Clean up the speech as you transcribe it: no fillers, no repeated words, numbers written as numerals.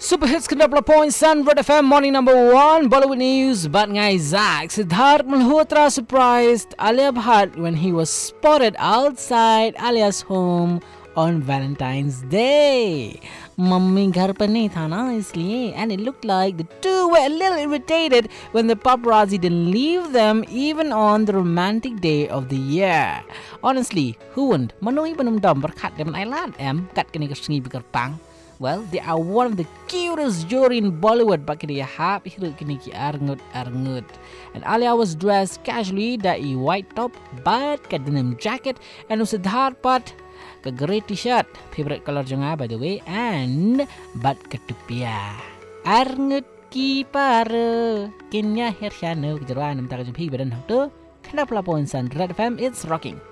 Super hits kendaplah point Sun Red FM morning number 1 Bollywood news. But ngai Zach Siddharth Malhotra surprised Alia Bhatt when he was spotted outside Alia's home on Valentine's Day. Mummy घर पर नहीं था ना इसलिए, and it looked like the two were a little irritated when the paparazzi didn't leave them even on the romantic day of the year. Honestly, who wouldn't? Manui benum dom berkat dem Thailand em kat kini kesengi berkerpang. Well, they are one of the cutest jewelry in Bollywood. But kini hap hiru kini ki arngut. And Alia was dressed casually, dai white top, but kat denim jacket, and Siddharth Bhatt ke grey t-shirt, favorite color janga by the way, and but ketupia. Arngut ki para kinya hershano kejeruan nam ta kajumpi badan tu. Kenapa lapon Sun Red FM, it's rocking.